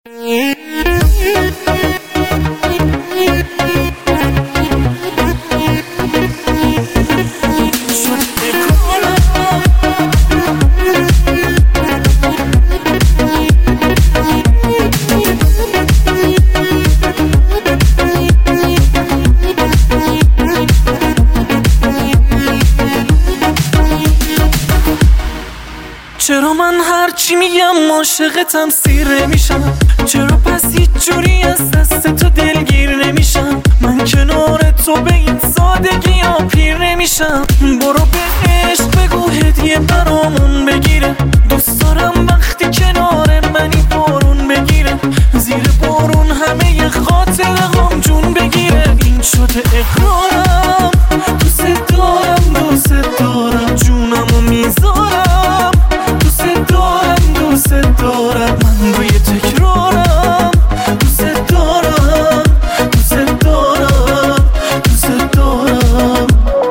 چرا من هرچی میگم عاشقتم سیر نمیشم؟ چرا پس هیچ جوری از دست تو دلگیر نمیشم؟ من کنار تو به این سادگی ها پیر نمیشم. برو به عشق بگو هدیه برامون بگیره. دوست دارم وقتی کنار منی بارون بگیره. زیر بارون همه ی خاطره هم جون بگیره. این شده اقرارم، دوست دارم دوست دارم، جونمو میذارم، دوست دارم، من روی تکرارم، دوست دارم، دوست دارم، دوست دارم.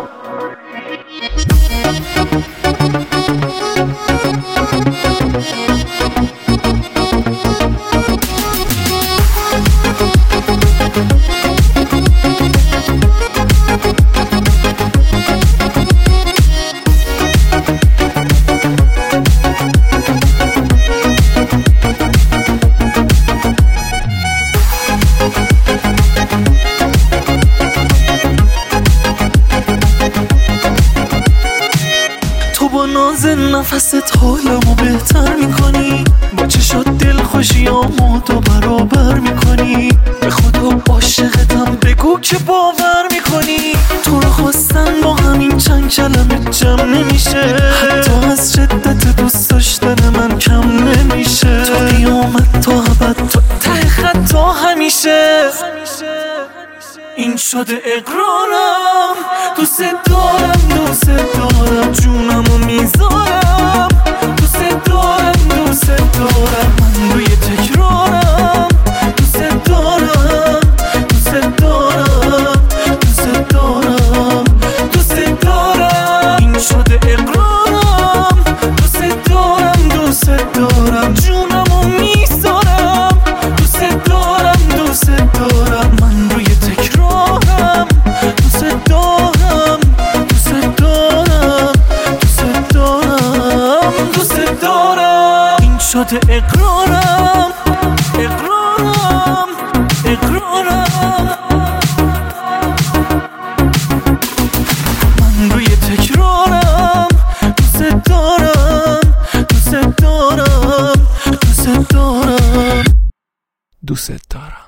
با ناز نفست حالمو بهتر میکنی، با چشات دلخوشیامو تو برابر میکنی. به خدا عاشقتم بگو که باور میکنی. تو رو خواستن با همین چند کلمه جمع نمیشه. حتی از شدت دوست داشتن من کم نمیشه. تا قیامت تا ابد تا ته خط تا همیشه. این شده اقرارم، دوست دارم، دوست دارم، جونمو میذارم، دوست دارم، دوست دارم، من روی تکرارم، دوست دارم، دوست دارم، دوست دارم، دوست دارم. این شده اقرارم، دوست دارم، دوست دارم، جونمو میذارم، دوست دارم، دوست دارم، من روی تکرارم، دوست دارم، دوست دارم، دوست دارم، دوست دارم. این شده اقرارم، اقرارم، اقرارم، من روی تکرارم، دوست دارم، دوست دارم، دوست دارم، دوست دارم.